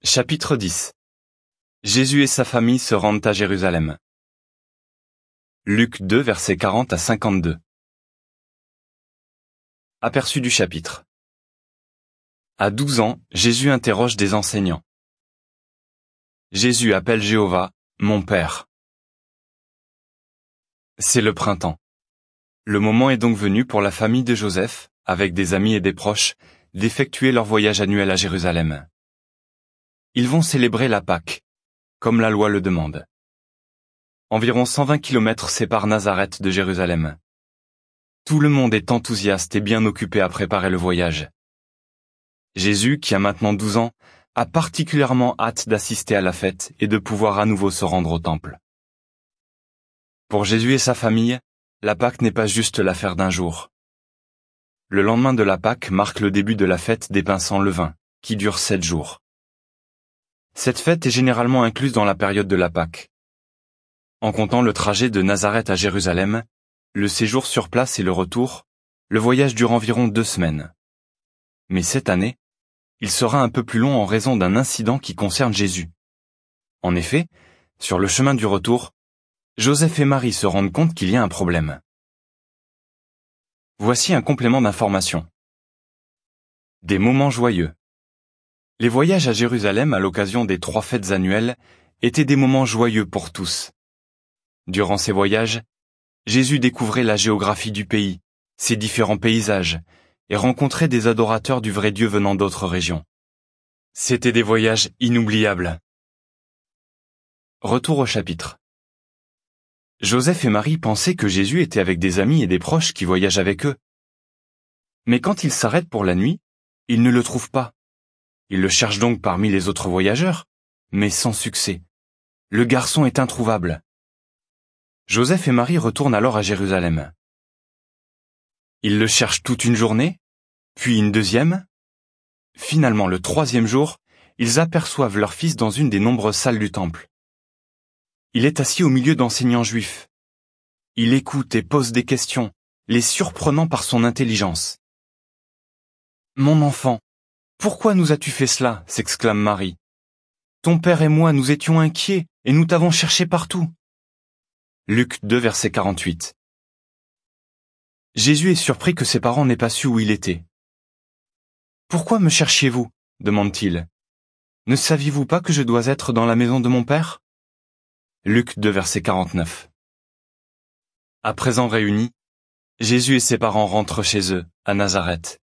Chapitre 10. Jésus et sa famille se rendent à Jérusalem. Luc 2, versets 40 à 52. Aperçu du chapitre. À 12 ans, Jésus interroge des enseignants. Jésus appelle Jéhovah, mon Père. C'est le printemps. Le moment est donc venu pour la famille de Joseph, avec des amis et des proches, d'effectuer leur voyage annuel à Jérusalem. Ils vont célébrer la Pâque, comme la loi le demande. Environ 120 kilomètres séparent Nazareth de Jérusalem. Tout le monde est enthousiaste et bien occupé à préparer le voyage. Jésus, qui a maintenant 12 ans, a particulièrement hâte d'assister à la fête et de pouvoir à nouveau se rendre au temple. Pour Jésus et sa famille, la Pâque n'est pas juste l'affaire d'un jour. Le lendemain de la Pâque marque le début de la fête des pains sans levain, qui dure 7 jours. Cette fête est généralement incluse dans la période de la Pâque. En comptant le trajet de Nazareth à Jérusalem, le séjour sur place et le retour, le voyage dure environ 2 semaines. Mais cette année, il sera un peu plus long en raison d'un incident qui concerne Jésus. En effet, sur le chemin du retour, Joseph et Marie se rendent compte qu'il y a un problème. Voici un complément d'information. Des moments joyeux. Les voyages à Jérusalem à l'occasion des 3 fêtes annuelles étaient des moments joyeux pour tous. Durant ces voyages, Jésus découvrait la géographie du pays, ses différents paysages, et rencontrait des adorateurs du vrai Dieu venant d'autres régions. C'étaient des voyages inoubliables. Retour au chapitre. Joseph et Marie pensaient que Jésus était avec des amis et des proches qui voyagent avec eux. Mais quand ils s'arrêtent pour la nuit, ils ne le trouvent pas. Ils le cherchent donc parmi les autres voyageurs, mais sans succès. Le garçon est introuvable. Joseph et Marie retournent alors à Jérusalem. Ils le cherchent toute une journée, puis une deuxième. Finalement, le 3e jour, ils aperçoivent leur fils dans une des nombreuses salles du temple. Il est assis au milieu d'enseignants juifs. Il écoute et pose des questions, les surprenant par son intelligence. « Mon enfant, pourquoi nous as-tu fait cela ?» s'exclame Marie. « Ton père et moi nous étions inquiets et nous t'avons cherché partout. » Luc 2, verset 48. Jésus est surpris que ses parents n'aient pas su où il était. « Pourquoi me cherchiez-vous » demande-t-il. « Ne saviez-vous pas que je dois être dans la maison de mon père ?» Luc 2, verset 49. À présent réunis, Jésus et ses parents rentrent chez eux, à Nazareth.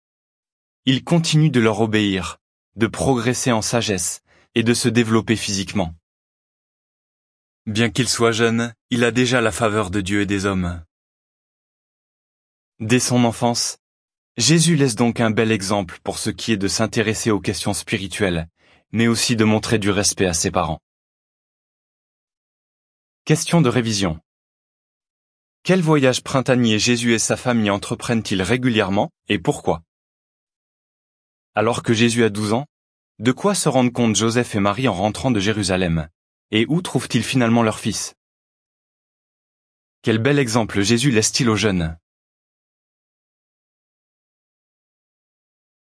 Il continue de leur obéir, de progresser en sagesse et de se développer physiquement. Bien qu'il soit jeune, il a déjà la faveur de Dieu et des hommes. Dès son enfance, Jésus laisse donc un bel exemple pour ce qui est de s'intéresser aux questions spirituelles, mais aussi de montrer du respect à ses parents. Question de révision. Quel voyage printanier Jésus et sa famille entreprennent-ils régulièrement et pourquoi? Alors que Jésus a 12 ans, de quoi se rendent compte Joseph et Marie en rentrant de Jérusalem? Et où trouvent-ils finalement leur fils? Quel bel exemple Jésus laisse-t-il aux jeunes?